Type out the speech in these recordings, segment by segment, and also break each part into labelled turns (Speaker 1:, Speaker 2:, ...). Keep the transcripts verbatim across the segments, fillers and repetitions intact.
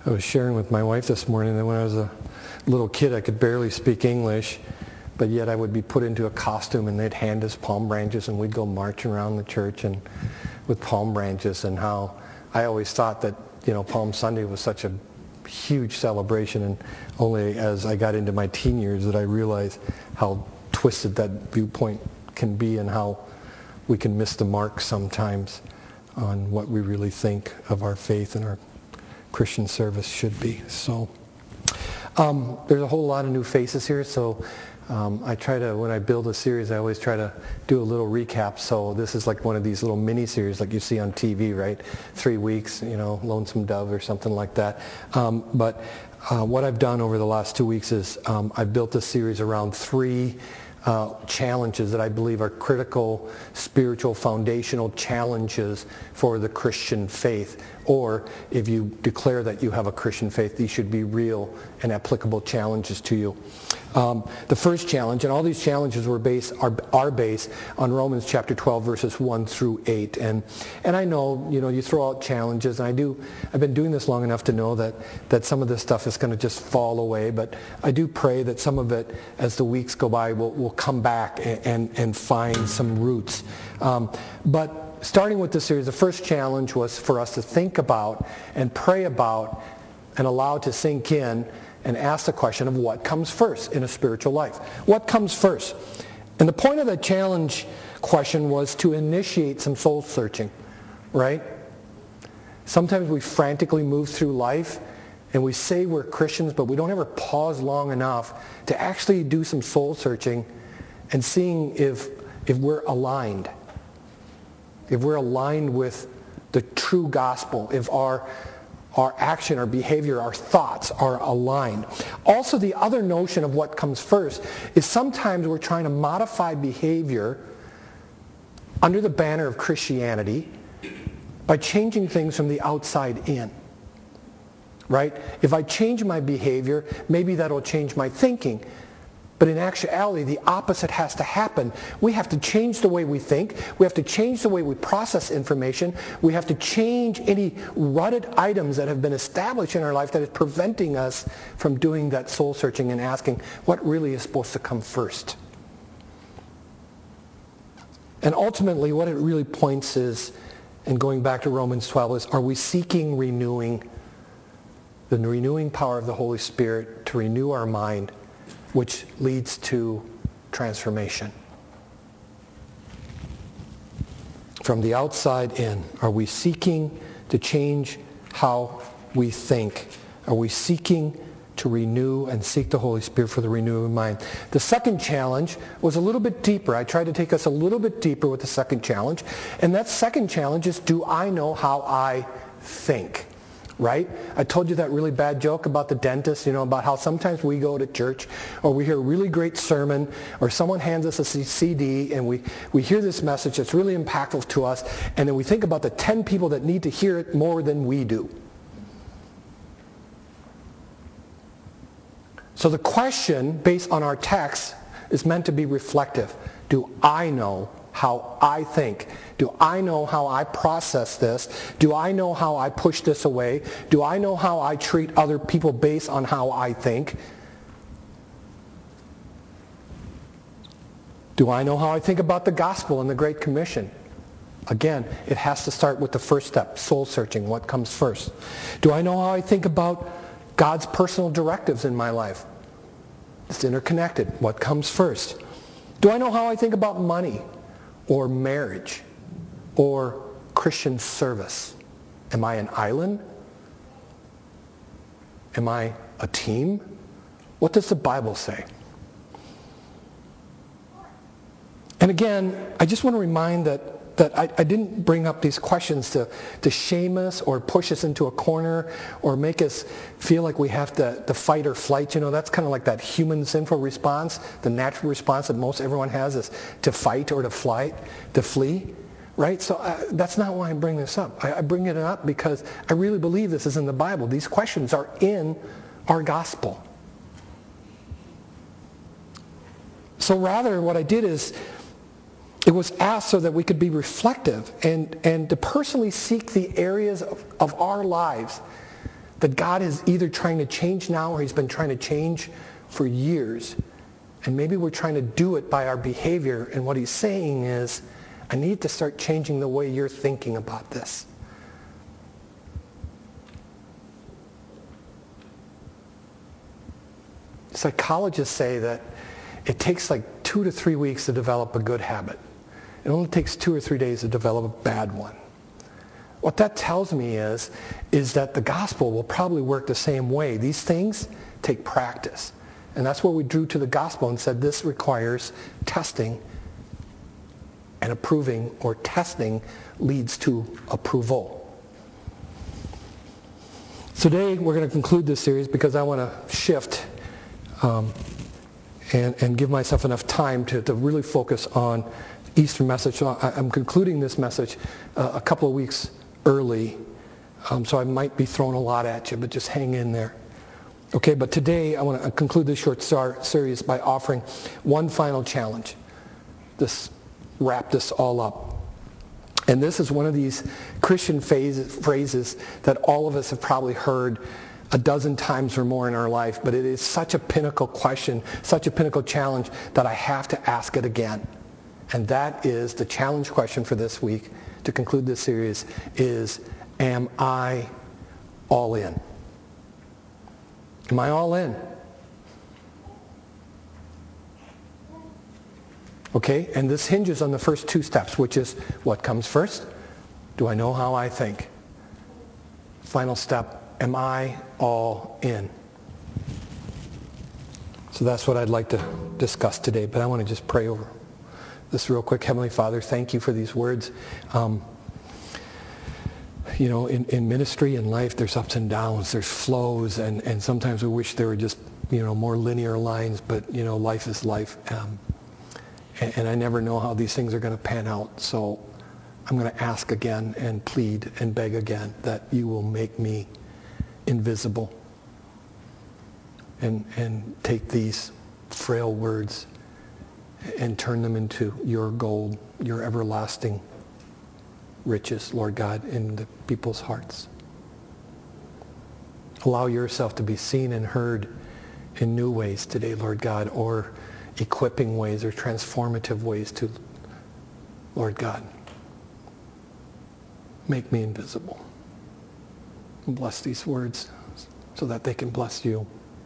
Speaker 1: I was sharing with my wife this morning that when I was a little kid, I could barely speak English, but yet I would be put into a costume and they'd hand us palm branches and we'd go marching around the church and with palm branches, and how I always thought that, you know, Palm Sunday was such a huge celebration, and only as I got into my teen years that I realized how twisted that viewpoint can be and how we can miss the mark sometimes on what we really think of our faith and our Christian service should be. So um, there's a whole lot of new faces here, so um, I try to, when I build a series, I always try to do a little recap. So this is like one of these little mini-series like you see on T V, right? Three weeks, you know, Lonesome Dove or something like that. Um, but uh, what I've done over the last two weeks is um, I've built a series around three Uh, challenges that I believe are critical, spiritual, foundational challenges for the Christian faith. Or if you declare that you have a Christian faith, these should be real and applicable challenges to you. Um, the first challenge, and all these challenges were based are, are based on Romans chapter twelve, verses one through eight. And and I know, you know, you throw out challenges, and I do. I've been doing this long enough to know that that some of this stuff is going to just fall away. But I do pray that some of it, as the weeks go by, will will come back and and, and find some roots. Um, but starting with this series, the first challenge was for us to think about and pray about and allow it to sink in and ask the question of what comes first in a spiritual life. What comes first? And the point of the challenge question was to initiate some soul searching, right? Sometimes we frantically move through life and we say we're Christians, but we don't ever pause long enough to actually do some soul searching and seeing if if we're aligned. If we're aligned with the true gospel, if our our action, our behavior, our thoughts are aligned. Also, the other notion of what comes first is sometimes we're trying to modify behavior under the banner of Christianity by changing things from the outside in. Right? If I change my behavior, maybe that'll change my thinking. But in actuality, the opposite has to happen. We have to change the way we think. We have to change the way we process information. We have to change any rutted items that have been established in our life that is preventing us from doing that soul searching and asking what really is supposed to come first. And ultimately, what it really points is, and going back to Romans twelve, is are we seeking renewing, the renewing power of the Holy Spirit to renew our mind, which leads to transformation. From the outside in, are we seeking to change how we think? Are we seeking to renew and seek the Holy Spirit for the renewing mind? The second challenge was a little bit deeper. I tried to take us a little bit deeper with the second challenge. And that second challenge is, do I know how I think? Right? I told you that really bad joke about the dentist, you know, about how sometimes we go to church or we hear a really great sermon or someone hands us a C D and we, we hear this message that's really impactful to us, and then we think about the ten people that need to hear it more than we do. So the question based on our text is meant to be reflective. Do I know how I think? Do I know how I process this? Do I know how I push this away? Do I know how I treat other people based on how I think? Do I know how I think about the gospel and the Great Commission? Again, it has to start with the first step, soul searching, what comes first. Do I know how I think about God's personal directives in my life? It's interconnected. What comes first? Do I know how I think about money or marriage or Christian service? Am I an island? Am I a team? What does the Bible say? And again, I just want to remind that that I, I didn't bring up these questions to, to shame us or push us into a corner or make us feel like we have to, to fight or flight. You know, that's kind of like that human sinful response. The natural response that most everyone has is to fight or to flight, to flee. Right? So uh, that's not why I bring this up. I, I bring it up because I really believe this is in the Bible. These questions are in our gospel. So rather, what I did is, it was asked so that we could be reflective and, and to personally seek the areas of, of our lives That God is either trying to change now or he's been trying to change for years. And maybe we're trying to do it by our behavior. And what he's saying is, I need to start changing the way you're thinking about this. Psychologists say that it takes like two to three weeks to develop a good habit. It only takes two or three days to develop a bad one. What that tells me is, is that the gospel will probably work the same way. These things take practice. And that's where we drew to the gospel and said this requires testing and approving, or testing leads to approval. Today we're going to conclude this series because I want to shift um, and, and give myself enough time to, to really focus on Easter message. So I, I'm concluding this message uh, a couple of weeks early, um, so I might be throwing a lot at you, but just hang in there. Okay, but today I want to conclude this short star series by offering one final challenge. This wrap this all up. And this is one of these Christian phase, phrases that all of us have probably heard a dozen times or more in our life, but it is such a pinnacle question, such a pinnacle challenge that I have to ask it again. And that is the challenge question for this week to conclude this series is, am I all in? Am I all in? Okay, and this hinges on the first two steps, which is what comes first? Do I know how I think? Final step, am I all in? So that's what I'd like to discuss today, but I want to just pray over this real quick. Heavenly Father, thank you for these words. Um, you know, in, in ministry and life, there's ups and downs, there's flows, and, and sometimes we wish there were just, you know, more linear lines, but, you know, life is life. Um, and, and I never know how these things are going to pan out. So I'm going to ask again and plead and beg again that you will make me invisible and, and take these frail words and turn them into your gold, your everlasting riches, Lord God, in the people's hearts. Allow yourself to be seen and heard in new ways today, Lord God, or equipping ways or transformative ways to, Lord God, make me invisible. And bless these words so that they can bless you.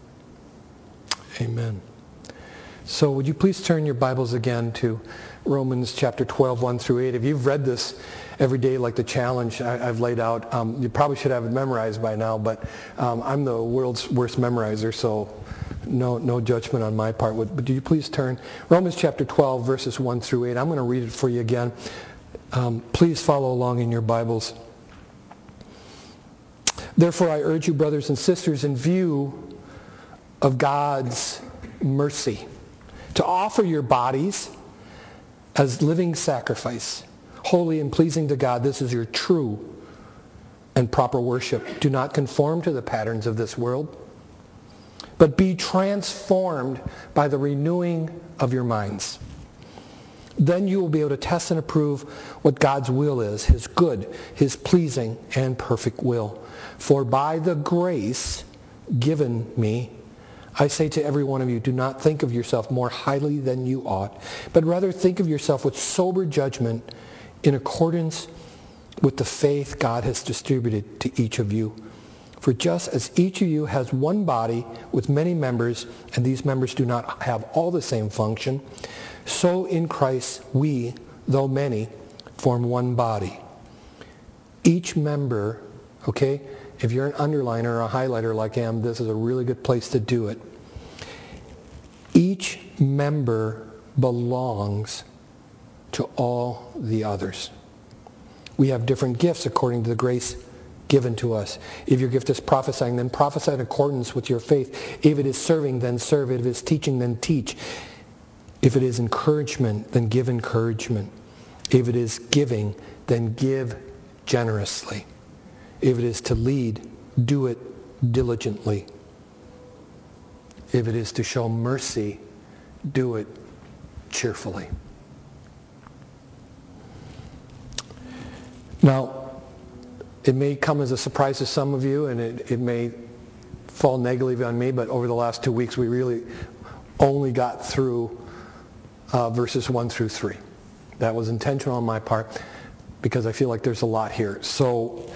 Speaker 1: Amen. So would you please turn your Bibles again to Romans chapter twelve, one through eight. If you've read this every day like the challenge I, I've laid out, um, you probably should have it memorized by now, but um, I'm the world's worst memorizer, so no no judgment on my part. But do you please turn Romans chapter twelve, verses one through eight. I'm going to read it for you again. Um, please follow along in your Bibles. Therefore, I urge you, brothers and sisters, in view of God's mercy, to offer your bodies as living sacrifice, holy and pleasing to God. This is your true and proper worship. Do not conform to the patterns of this world, but be transformed by the renewing of your minds. Then you will be able to test and approve what God's will is, his good, his pleasing, and perfect will. For by the grace given me, I say to every one of you, do not think of yourself more highly than you ought, but rather think of yourself with sober judgment in accordance with the faith God has distributed to each of you. For just as each of you has one body with many members, and these members do not have all the same function, so in Christ we, though many, form one body. Each member, okay, if you're an underliner or a highlighter like I am, this is a really good place to do it. Each member belongs to all the others. We have different gifts according to the grace given to us. If your gift is prophesying, then prophesy in accordance with your faith. If it is serving, then serve. If it is teaching, then teach. If it is encouragement, then give encouragement. If it is giving, then give generously. If it is to lead, do it diligently. If it is to show mercy, do it cheerfully. Now, it may come as a surprise to some of you, and it, it may fall negatively on me, but over the last two weeks we really only got through uh, verses one through three. That was intentional on my part because I feel like there's a lot here. So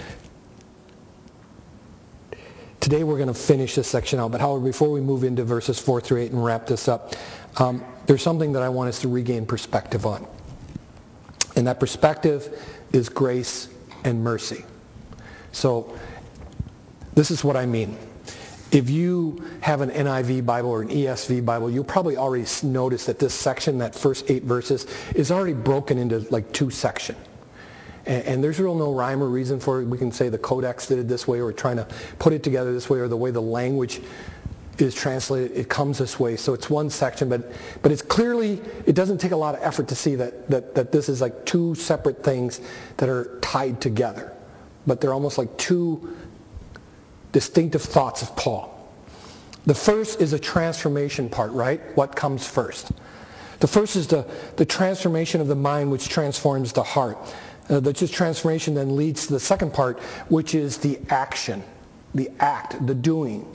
Speaker 1: today we're going to finish this section out, but however, before we move into verses four through eight and wrap this up, um, there's something that I want us to regain perspective on. And that perspective is grace and mercy. So this is what I mean. If you have an N I V Bible or an E S V Bible, you'll probably already notice that this section, that first eight verses, is already broken into like two sections. And, and there's real no rhyme or reason for it. We can say the Codex did it this way, or we're trying to put it together this way, or the way the language is translated, it comes this way. So it's one section, but but it's clearly, it doesn't take a lot of effort to see that, that, that this is like two separate things that are tied together. But they're almost like two distinctive thoughts of Paul. The first is a transformation part, right? What comes first? The first is the, the transformation of the mind, which transforms the heart. Uh, the just transformation then leads to the second part, which is the action, the act, the doing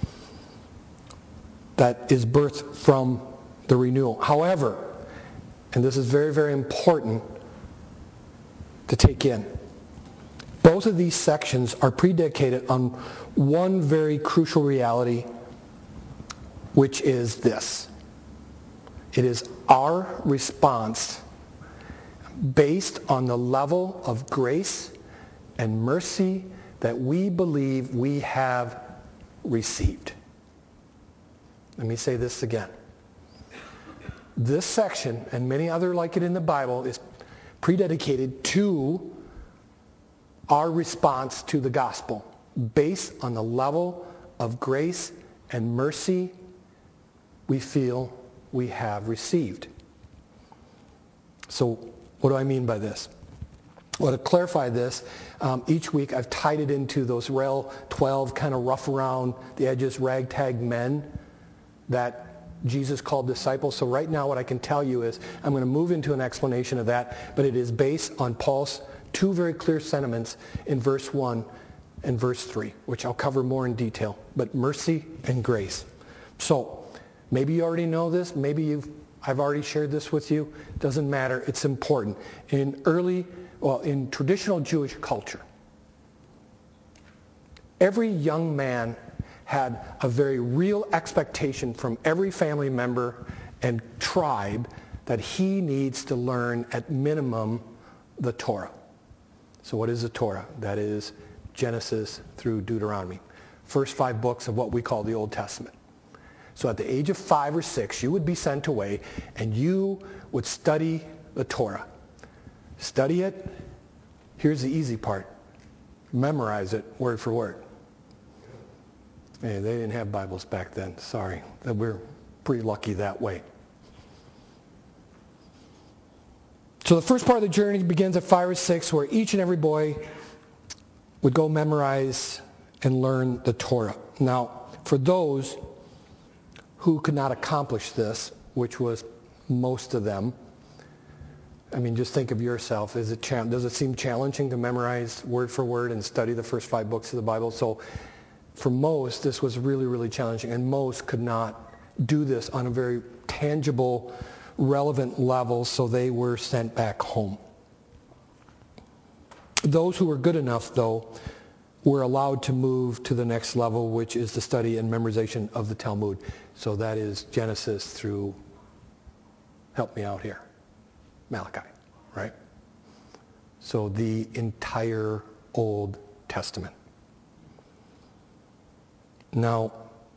Speaker 1: that is birthed from the renewal. However, and this is very, very important to take in, both of these sections are predicated on one very crucial reality, which is this. It is our response based on the level of grace and mercy that we believe we have received. Let me say this again. This section, and many other like it in the Bible, is prededicated to our response to the gospel based on the level of grace and mercy we feel we have received. So what do I mean by this? Well, to clarify this, um, each week I've tied it into those Rail twelve kind of rough around the edges, ragtag men that Jesus called disciples. So right now what I can tell you is I'm going to move into an explanation of that, but it is based on Paul's two very clear sentiments in verse one and verse three, which I'll cover more in detail, but mercy and grace. So maybe you already know this, maybe you've I've already shared this with you. Doesn't matter, it's important. In early, well, in traditional Jewish culture, every young man had a very real expectation from every family member and tribe that he needs to learn at minimum the Torah. So what is the Torah? That is Genesis through Deuteronomy. First five books of what we call the Old Testament. So at the age of five or six, you would be sent away and you would study the Torah. Study it. Here's the easy part. Memorize it word for word. Hey, they didn't have Bibles back then. Sorry. We're pretty lucky that way. So the first part of the journey begins at five or six, where each and every boy would go memorize and learn the Torah. Now, for those who could not accomplish this, which was most of them, I mean, just think of yourself. Is it cha- does it seem challenging to memorize word for word and study the first five books of the Bible? So for most, this was really, really challenging, and most could not do this on a very tangible, relevant level, so they were sent back home. Those who were good enough, though, were allowed to move to the next level, which is the study and memorization of the Talmud. So that is Genesis through, help me out here, Malachi, right? So the entire Old Testament. Now,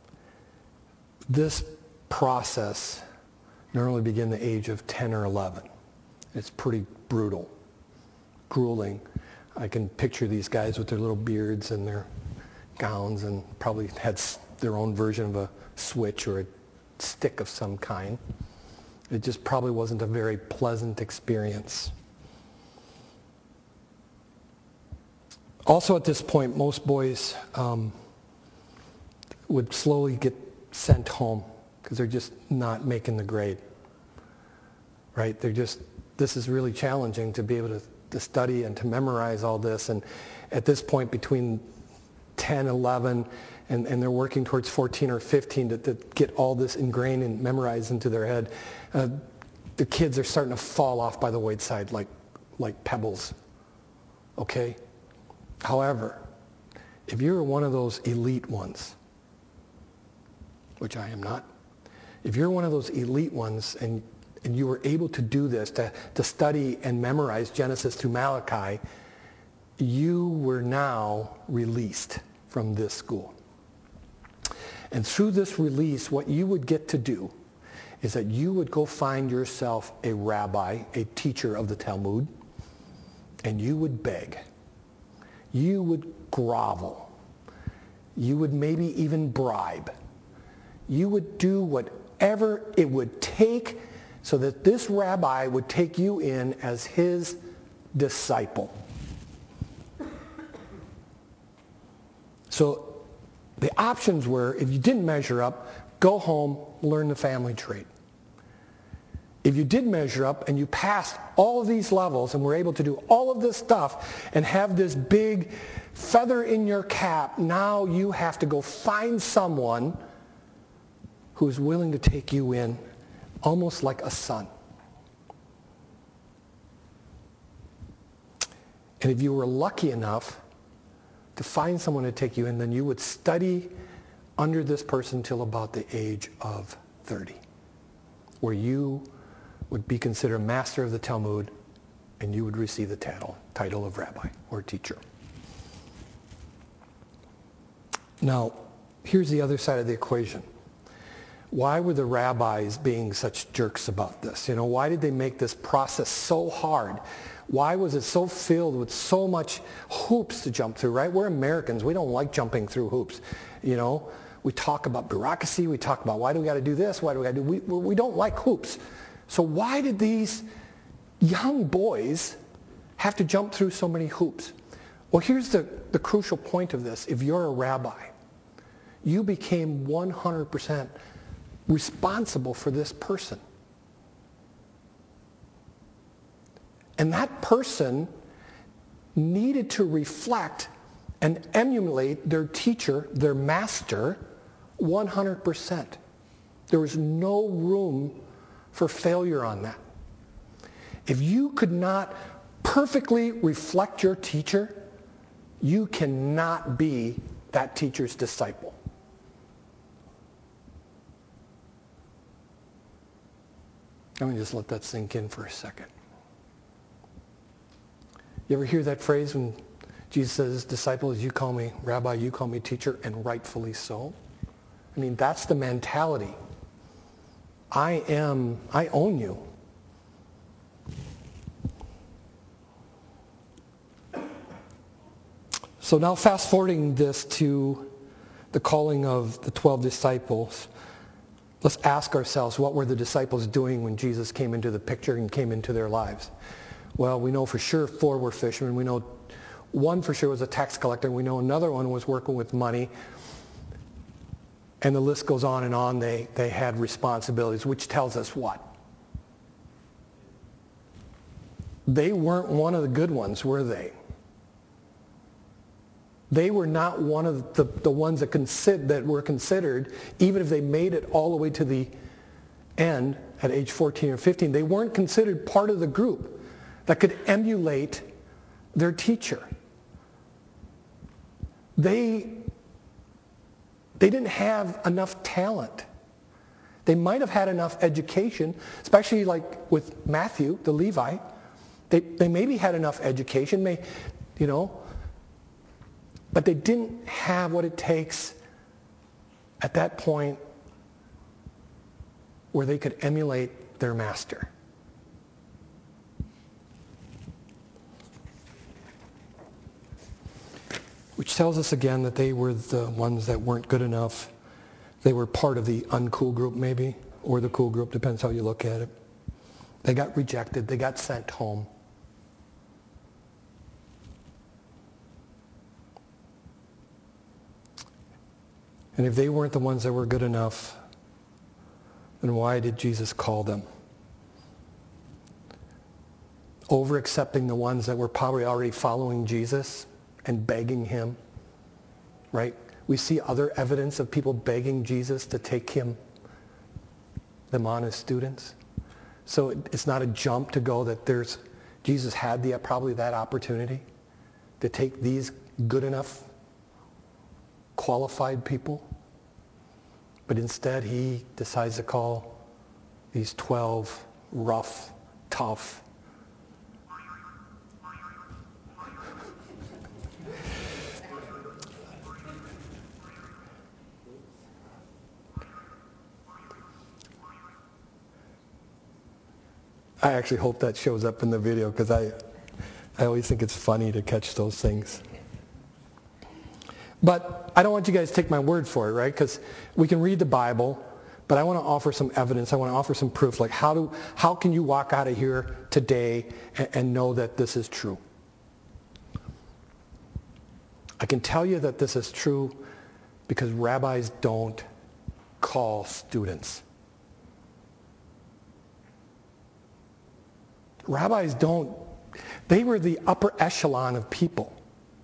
Speaker 1: this process normally begins the age of ten or eleven. It's pretty brutal, grueling. I can picture these guys with their little beards and their gowns, and probably had their own version of a switch or a stick of some kind. It just probably wasn't a very pleasant experience. Also at this point, most boys um, would slowly get sent home because they're just not making the grade. Right? They're just, this is really challenging to be able to, to study and to memorize all this. And, at this point between ten, eleven, and, and they're working towards fourteen or fifteen to, to get all this ingrained and memorized into their head. Uh, the kids are starting to fall off by the wayside like, like pebbles. Okay? However, if you're one of those elite ones, which I am not, if you're one of those elite ones and, and you were able to do this, to, to study and memorize Genesis through Malachi, you were now released from this school. And through this release, what you would get to do is that you would go find yourself a rabbi, a teacher of the Talmud, and you would beg. You would grovel. You would maybe even bribe. You would do whatever it would take so that this rabbi would take you in as his disciple. So the options were, if you didn't measure up, go home, learn the family tree. If you did measure up and you passed all of these levels and were able to do all of this stuff and have this big feather in your cap, now you have to go find someone who is willing to take you in almost like a son. And if you were lucky enough to find someone to take you in, then you would study under this person till about the age of thirty, where you would be considered master of the Talmud and you would receive the title, title of rabbi or teacher. Now, here's the other side of the equation. Why were the rabbis being such jerks about this? You know, why did they make this process so hard? Why was it so filled with so much hoops to jump through, right? We're Americans. We don't like jumping through hoops. You know, we talk about bureaucracy. We talk about why do we got to do this? Why do we got to do? We, we don't like hoops. So why did these young boys have to jump through so many hoops? Well, here's the, the crucial point of this. If you're a rabbi, you became one hundred percent responsible for this person. And that person needed to reflect and emulate their teacher, their master, one hundred percent. There was no room for failure on that. If you could not perfectly reflect your teacher, you cannot be that teacher's disciple. Let me just let that sink in for a second. You ever hear that phrase when Jesus says, disciples, you call me rabbi, you call me teacher, and rightfully so? I mean, that's the mentality. I am, I own you. So now fast forwarding this to the calling of the twelve disciples, let's ask ourselves, what were the disciples doing when Jesus came into the picture and came into their lives? Well, we know for sure four were fishermen. We know one for sure was a tax collector. We know another one was working with money. And the list goes on and on. They, they had responsibilities, which tells us what? They weren't one of the good ones, were they? They were not one of the, the ones that, consider, that were considered, even if they made it all the way to the end at age fourteen or fifteen, they weren't considered part of the group that could emulate their teacher. They, they didn't have enough talent. They might have had enough education, especially like with Matthew, the Levite. They, they maybe had enough education, may, you know, but they didn't have what it takes at that point where they could emulate their master. Which tells us again that they were the ones that weren't good enough. They were part of the uncool group maybe, or the cool group, depends how you look at it. They got rejected. They got sent home. And if they weren't the ones that were good enough, then why did Jesus call them? Over accepting the ones that were probably already following Jesus and begging him, right? We see other evidence of people begging Jesus to take him, them on as students. So it's not a jump to go that there's, Jesus had the probably that opportunity to take these good enough, qualified people. But instead he decides to call these twelve rough, tough, I actually hope that shows up in the video because I, I always think it's funny to catch those things. But I don't want you guys to take my word for it, right? Because we can read the Bible, but I want to offer some evidence. I want to offer some proof. Like how do how can you walk out of here today and, and know that this is true? I can tell you that this is true because rabbis don't call students. Rabbis don't, they were the upper echelon of people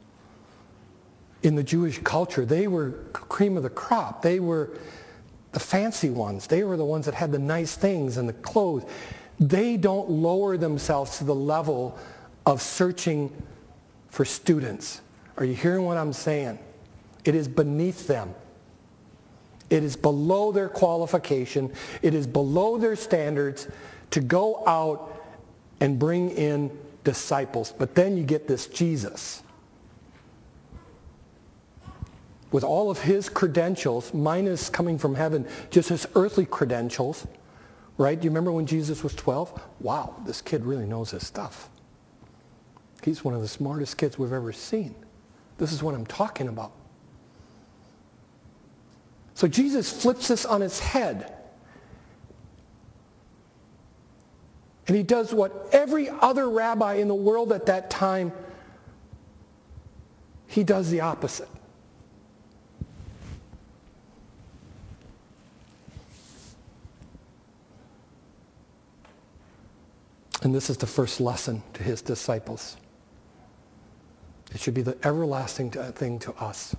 Speaker 1: in the Jewish culture. They were cream of the crop. They were the fancy ones. They were the ones that had the nice things and the clothes. They don't lower themselves to the level of searching for students. Are you hearing what I'm saying? It is beneath them. It is below their qualification. It is below their standards to go out and bring in disciples. But then you get this Jesus with all of his credentials, minus coming from heaven, just his earthly credentials, right? Do you remember when Jesus was twelve? Wow, this kid really knows his stuff. He's one of the smartest kids we've ever seen. This is what I'm talking about. So Jesus flips this on its head. And he does what every other rabbi in the world at that time, he does the opposite. And this is the first lesson to his disciples. It should be the everlasting thing to us,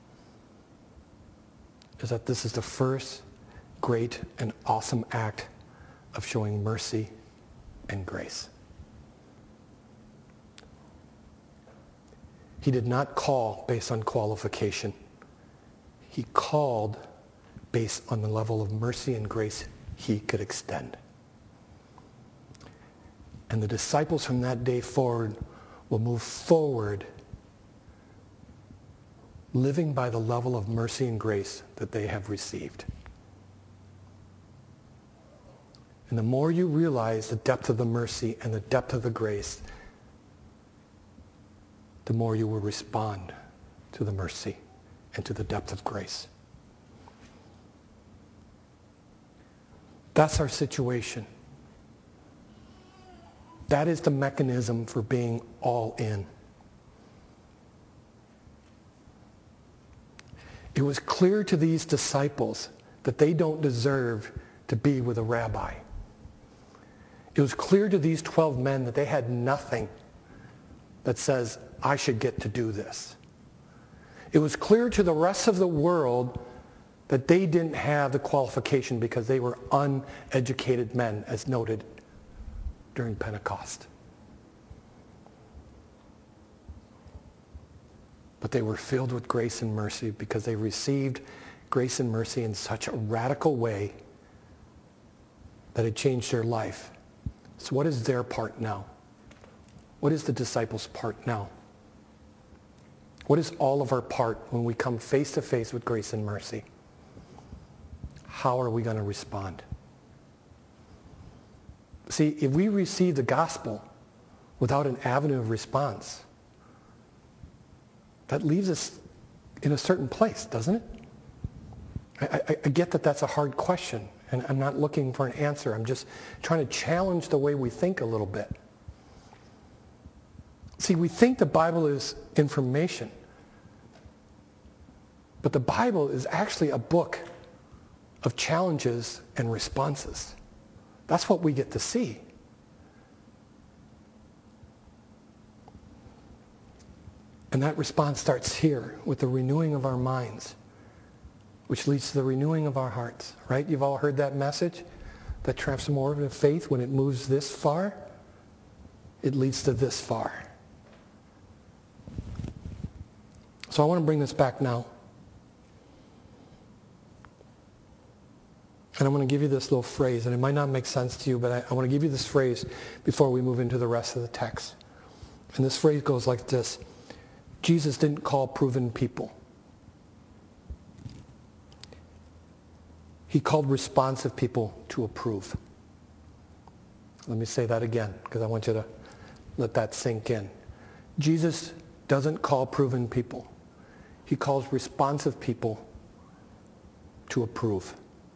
Speaker 1: is that this is the first great and awesome act of showing mercy and grace. He did not call based on qualification. He called based on the level of mercy and grace he could extend. And the disciples from that day forward will move forward living by the level of mercy and grace that they have received. And the more you realize the depth of the mercy and the depth of the grace, the more you will respond to the mercy and to the depth of grace. That's our situation. That is the mechanism for being all in. It was clear to these disciples that they don't deserve to be with a rabbi. It was clear to these twelve men that they had nothing that says, I should get to do this. It was clear to the rest of the world that they didn't have the qualification because they were uneducated men, as noted during Pentecost. But they were filled with grace and mercy because they received grace and mercy in such a radical way that it changed their life. So what is their part now? What is the disciples' part now? What is all of our part when we come face to face with grace and mercy? How are we going to respond? See, if we receive the gospel without an avenue of response, that leaves us in a certain place, doesn't it? I, I, I get that that's a hard question, and I'm not looking for an answer. I'm just trying to challenge the way we think a little bit. See, we think the Bible is information, but the Bible is actually a book of challenges and responses. That's what we get to see. And And that response starts here with the renewing of our minds, which leads to the renewing of our hearts, right? You've all heard that message, that transformative faith, when it moves this far, it leads to this far. So I want to bring this back now. And I'm going to give you this little phrase, and it might not make sense to you, but I, I want to give you this phrase before we move into the rest of the text. And this phrase goes like this: Jesus didn't call proven people. He called responsive people to approve. Let me say that again, because I want you to let that sink in. Jesus doesn't call proven people. He calls responsive people to approve.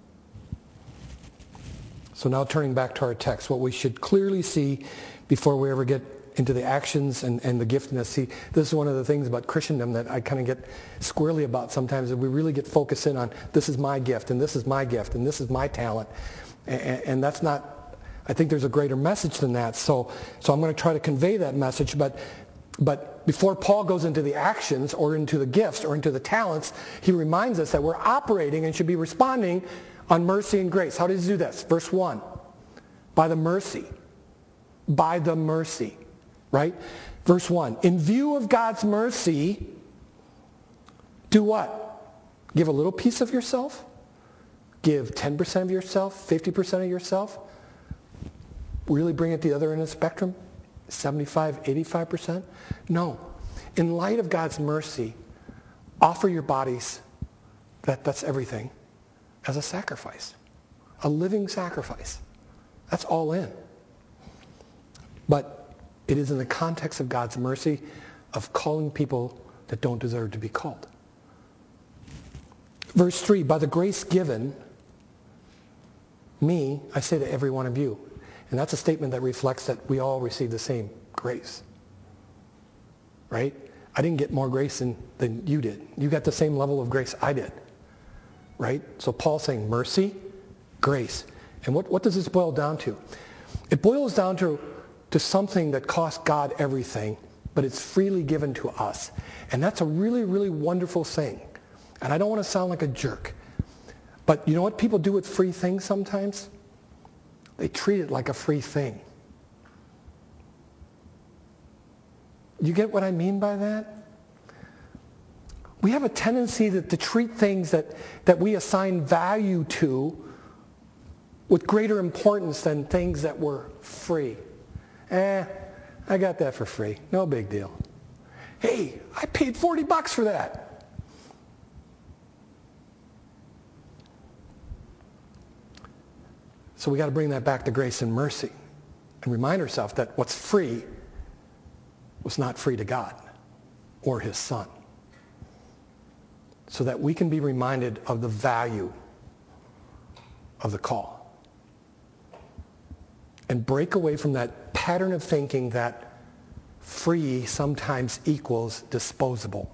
Speaker 1: So now turning back to our text, what we should clearly see before we ever get into the actions and, and the giftedness. See, this is one of the things about Christendom that I kind of get squirrely about sometimes, that we really get focused in on, this is my gift, and this is my gift, and this is my talent. And, and that's not, I think there's a greater message than that. So, so I'm going to try to convey that message, but But before Paul goes into the actions or into the gifts or into the talents, he reminds us that we're operating and should be responding on mercy and grace. How does he do this? Verse one, by the mercy. By the mercy, right? Verse one, in view of God's mercy, do what? Give a little piece of yourself? Give ten percent of yourself? fifty percent of yourself? Really bring it to the other end of the spectrum? seventy-five, eighty-five percent? No. In light of God's mercy, offer your bodies, that, that's everything, as a sacrifice. A living sacrifice. That's all in. But it is in the context of God's mercy of calling people that don't deserve to be called. Verse three, by the grace given me, I say to every one of you. And that's a statement that reflects that we all receive the same grace. Right? I didn't get more grace than, than you did. You got the same level of grace I did. Right? So Paul's saying mercy, grace. And what, what does this boil down to? It boils down to, to something that cost God everything, but it's freely given to us. And that's a really, really wonderful thing. And I don't want to sound like a jerk. But you know what people do with free things sometimes? They treat it like a free thing. You get what I mean by that? We have a tendency to, to treat things that, that we assign value to with greater importance than things that were free. Eh, I got that for free. No big deal. Hey, I paid forty bucks for that. So we got to bring that back to grace and mercy and remind ourselves that what's free was not free to God or his Son. So that we can be reminded of the value of the call. And break away from that pattern of thinking that free sometimes equals disposable.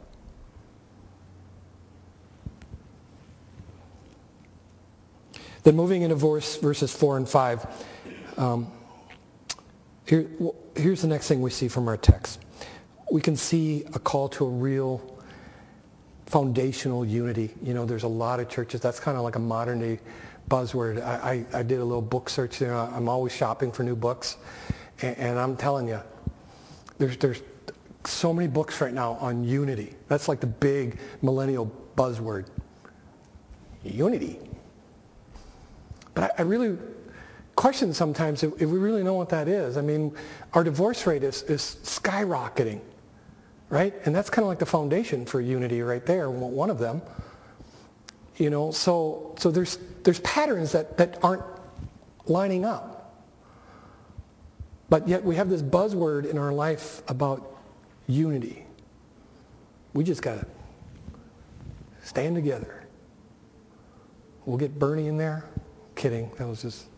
Speaker 1: Then moving into verse, verses four and five, um, here, here's the next thing we see from our text. We can see a call to a real foundational unity. You know, there's a lot of churches. That's kind of like a modern day buzzword. I, I, I did a little book search there. I'm always shopping for new books. And, and I'm telling you, there's, there's so many books right now on unity. That's like the big millennial buzzword. Unity. But I, I really question sometimes if, if we really know what that is. I mean, our divorce rate is, is skyrocketing, right? And that's kind of like the foundation for unity right there, one of them. You know, so so there's there's patterns that, that aren't lining up. But yet we have this buzzword in our life about unity. We just got to stand together. We'll get Bernie in there. Kidding. That was just...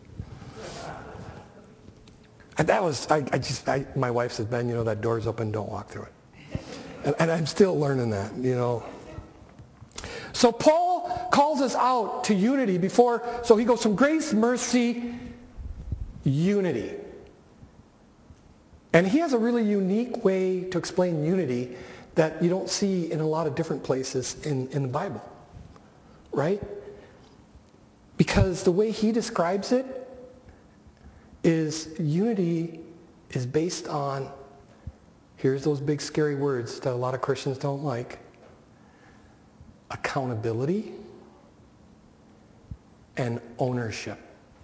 Speaker 1: That was, I, I just, I, my wife said, Ben, you know, that door's open, don't walk through it. And, and I'm still learning that, you know. So Paul calls us out to unity before, so he goes from grace, mercy, unity. And he has a really unique way to explain unity that you don't see in a lot of different places in, in the Bible, right? Because the way he describes it is unity is based on, here's those big scary words that a lot of Christians don't like, accountability and ownership.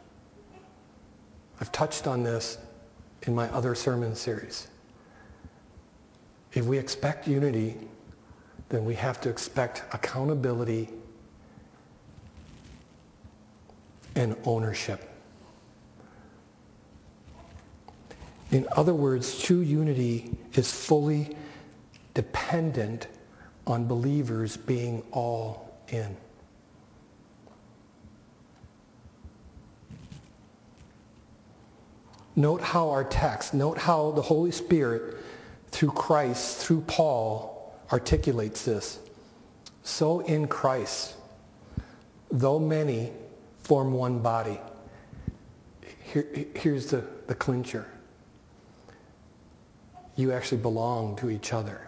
Speaker 1: I've touched on this in my other sermon series. If we expect unity, then we have to expect accountability and ownership. In other words, true unity is fully dependent on believers being all in. Note how our text, note how the Holy Spirit, through Christ, through Paul, articulates this. So in Christ, though many form one body. Here, here's the, the clincher. You actually belong to each other.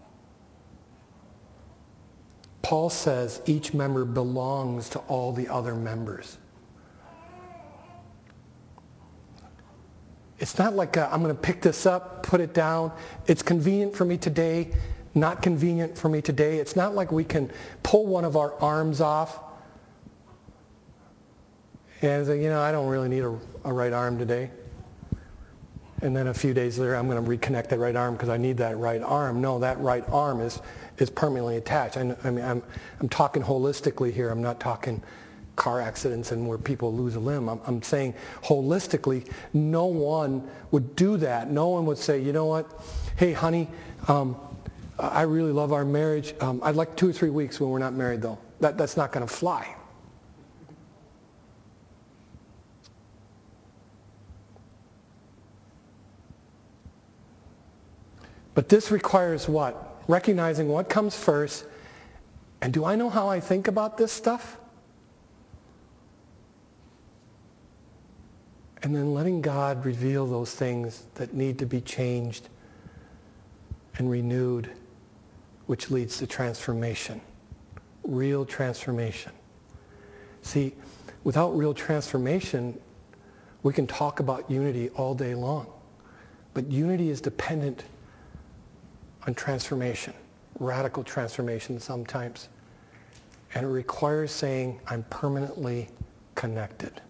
Speaker 1: Paul says each member belongs to all the other members. It's not like a, I'm going to pick this up, put it down. It's convenient for me today, not convenient for me today. It's not like we can pull one of our arms off and say, you know, I don't really need a, a right arm today. And then a few days later, I'm going to reconnect that right arm because I need that right arm. No, that right arm is, is permanently attached. I, I mean, I'm, I'm talking holistically here. I'm not talking car accidents and where people lose a limb. I'm, I'm saying holistically, no one would do that. No one would say, you know what, hey, honey, um, I really love our marriage. Um, I'd like two or three weeks when we're not married, though. That, that's not going to fly. But this requires what? Recognizing what comes first. And do I know how I think about this stuff? And then letting God reveal those things that need to be changed and renewed, which leads to transformation. Real transformation. See, without real transformation, we can talk about unity all day long. But unity is dependent on transformation, radical transformation sometimes. And it requires saying, I'm permanently connected.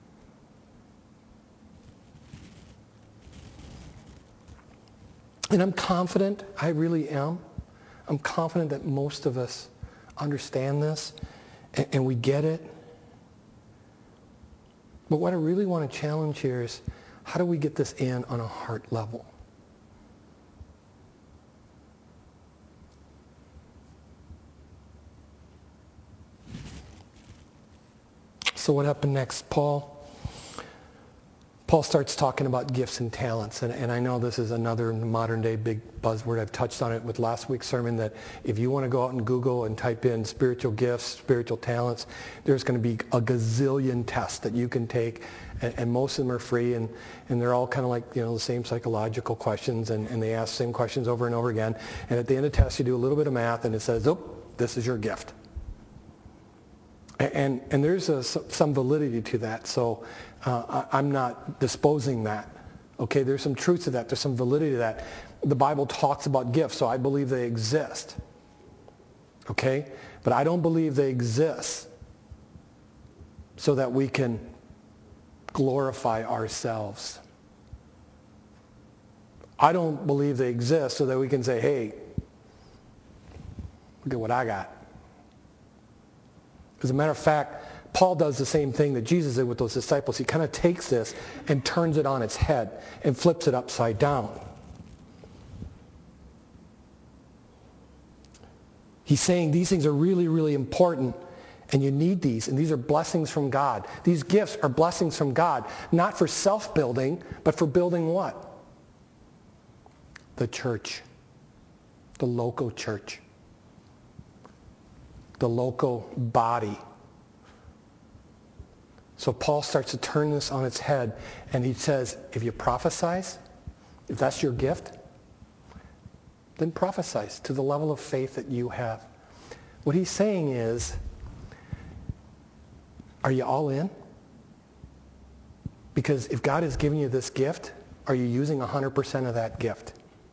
Speaker 1: And I'm confident, I really am, I'm confident that most of us understand this and, and we get it. But what I really want to challenge here is, how do we get this in on a heart level? So what happened next? Paul Paul starts talking about gifts and talents, and, and I know this is another modern day big buzzword. I've touched on it with last week's sermon, that if you want to go out and Google and type in spiritual gifts, spiritual talents, there's going to be a gazillion tests that you can take, and, and most of them are free, and, and they're all kind of like, you know, the same psychological questions, and, and they ask the same questions over and over again. And at the end of the test, you do a little bit of math, and it says, oh, this is your gift. And, and there's a, some validity to that, so uh, I'm not disposing that. Okay, there's some truth to that. There's some validity to that. The Bible talks about gifts, so I believe they exist. Okay, but I don't believe they exist so that we can glorify ourselves. I don't believe they exist so that we can say, hey, look at what I got. As a matter of fact, Paul does the same thing that Jesus did with those disciples. He kind of takes this and turns it on its head and flips it upside down. He's saying these things are really, really important, and you need these, and these are blessings from God. These gifts are blessings from God, not for self-building, but for building what? The church, the local church. The local body. So Paul starts to turn this on its head, and he says, if you prophesize, if that's your gift, then prophesy to the level of faith that you have. What he's saying is, are you all in? Because if God has given you this gift, are you using one hundred percent of that gift?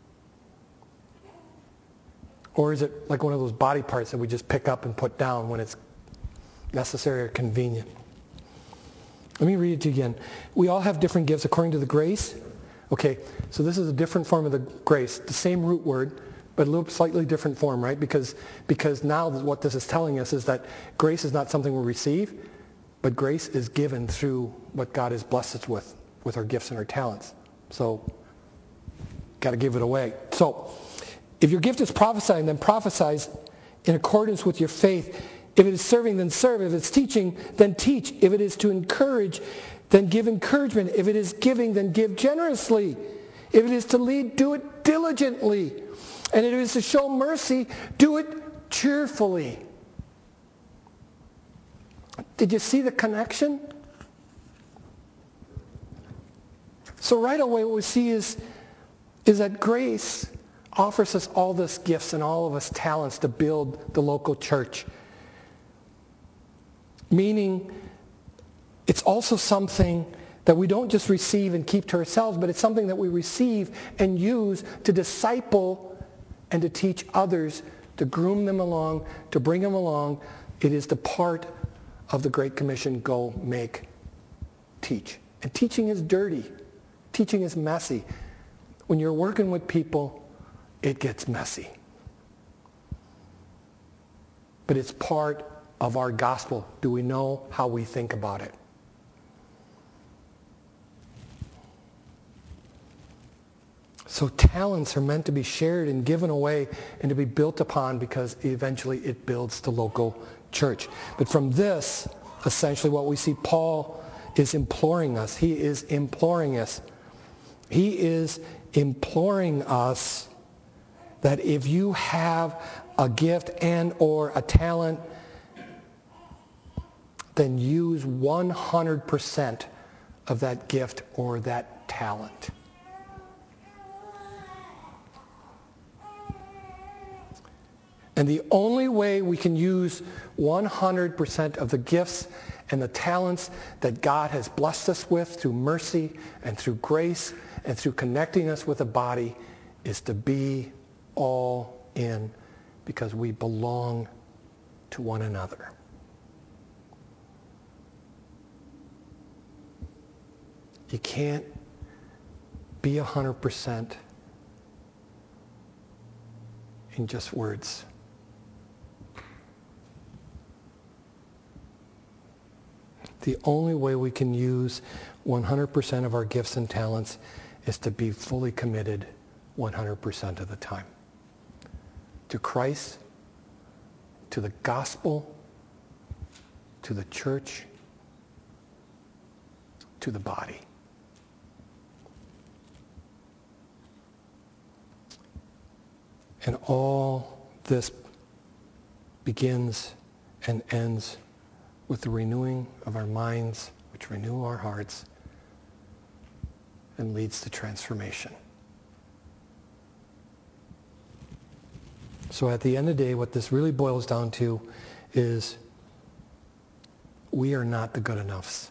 Speaker 1: Or is it like one of those body parts that we just pick up and put down when it's necessary or convenient? Let me read it to you again. We all have different gifts according to the grace. Okay, so this is a different form of the grace. The same root word, but a little slightly different form, right? Because, because now what this is telling us is that grace is not something we receive, but grace is given through what God has blessed us with, with our gifts and our talents. So, got to give it away. So, if your gift is prophesying, then prophesy in accordance with your faith. If it is serving, then serve. If it's teaching, then teach. If it is to encourage, then give encouragement. If it is giving, then give generously. If it is to lead, do it diligently. And if it is to show mercy, do it cheerfully. Did you see the connection? So right away what we see is, is that grace offers us all these gifts and all of us talents to build the local church. Meaning, it's also something that we don't just receive and keep to ourselves, but it's something that we receive and use to disciple and to teach others, to groom them along, to bring them along. It is the part of the Great Commission, go, make, teach. And teaching is dirty. Teaching is messy. When you're working with people, it gets messy. But it's part of our gospel. Do we know how we think about it? So talents are meant to be shared and given away and to be built upon because eventually it builds the local church. But from this, essentially what we see Paul is imploring us. He is imploring us. He is imploring us that if you have a gift and or a talent, then use one hundred percent of that gift or that talent. And the only way we can use one hundred percent of the gifts and the talents that God has blessed us with through mercy and through grace and through connecting us with a body is to be all in because we belong to one another. You can't be one hundred percent in just words. The only way we can use one hundred percent of our gifts and talents is to be fully committed one hundred percent of the time. To Christ, to the gospel, to the church, to the body. And all this begins and ends with the renewing of our minds, which renew our hearts and leads to transformation. So at the end of the day, what this really boils down to is we are not the good enoughs.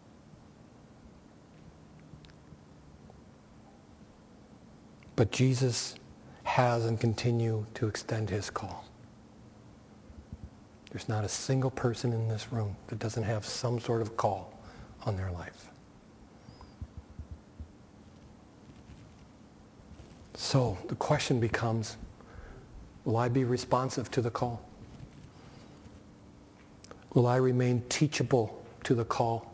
Speaker 1: But Jesus has and continue to extend his call. There's not a single person in this room that doesn't have some sort of call on their life. So the question becomes, will I be responsive to the call? Will I remain teachable to the call?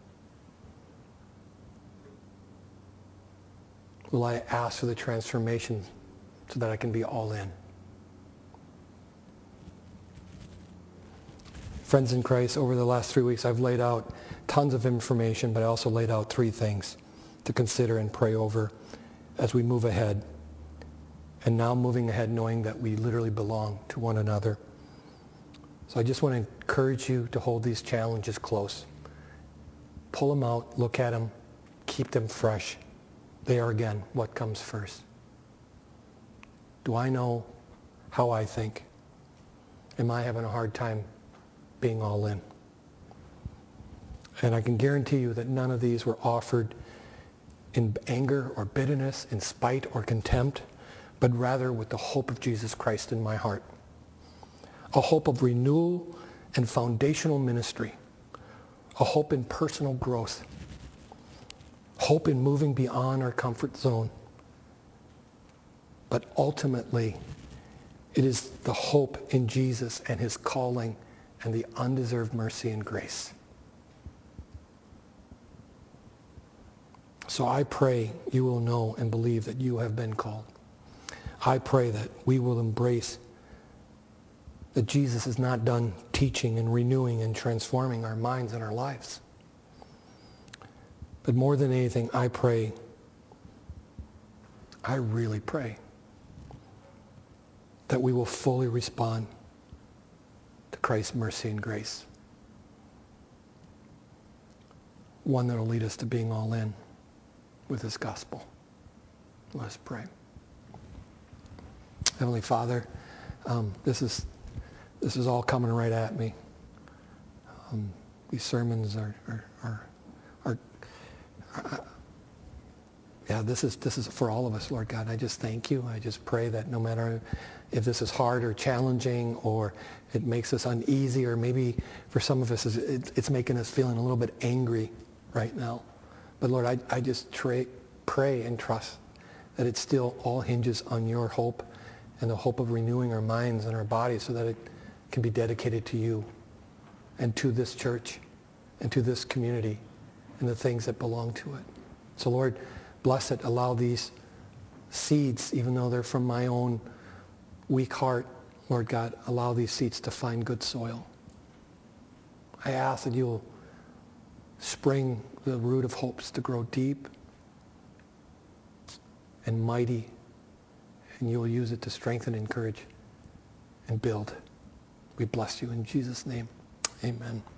Speaker 1: Will I ask for the transformation so that I can be all in? Friends in Christ, over the last three weeks, I've laid out tons of information, but I also laid out three things to consider and pray over as we move ahead. And now moving ahead knowing that we literally belong to one another. So I just want to encourage you to hold these challenges close. Pull them out, look at them, keep them fresh. They are, again, what comes first. Do I know how I think? Am I having a hard time being all in? And I can guarantee you that none of these were offered in anger or bitterness, in spite or contempt, but rather with the hope of Jesus Christ in my heart. A hope of renewal and foundational ministry. A hope in personal growth. Hope in moving beyond our comfort zone. But ultimately, it is the hope in Jesus and his calling and the undeserved mercy and grace. So I pray you will know and believe that you have been called. I pray that we will embrace that Jesus is not done teaching and renewing and transforming our minds and our lives. But more than anything, I pray, I really pray, that we will fully respond to Christ's mercy and grace. One that will lead us to being all in with his gospel. Let us pray. Heavenly Father, um, this is this is all coming right at me. Um, these sermons are are, are, are, are yeah, this is this is for all of us, Lord God. I just thank you. I just pray that no matter if this is hard or challenging or it makes us uneasy, or maybe for some of us it's making us feeling a little bit angry right now. But Lord, I, I just tra- pray and trust that it still all hinges on your hope and the hope of renewing our minds and our bodies so that it can be dedicated to you and to this church and to this community and the things that belong to it. So Lord, bless it. Allow these seeds, even though they're from my own weak heart, Lord God, allow these seeds to find good soil. I ask that you'll spring the root of hopes to grow deep and mighty, and you will use it to strengthen, encourage, and build. We bless you in Jesus' name. Amen.